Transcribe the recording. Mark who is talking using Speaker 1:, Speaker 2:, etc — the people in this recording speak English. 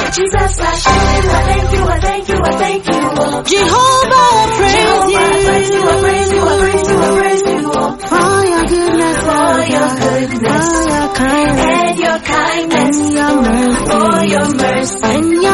Speaker 1: Jesus, Hashem, I thank you, I thank you, I thank you, oh.
Speaker 2: Jehovah, I praise you.
Speaker 1: I praise you, I praise you, I praise you, I praise you, oh.
Speaker 2: For your goodness,
Speaker 1: for your goodness,
Speaker 2: for your kindness,
Speaker 1: and your kindness,
Speaker 2: and your mercy,
Speaker 1: for your mercy,
Speaker 2: and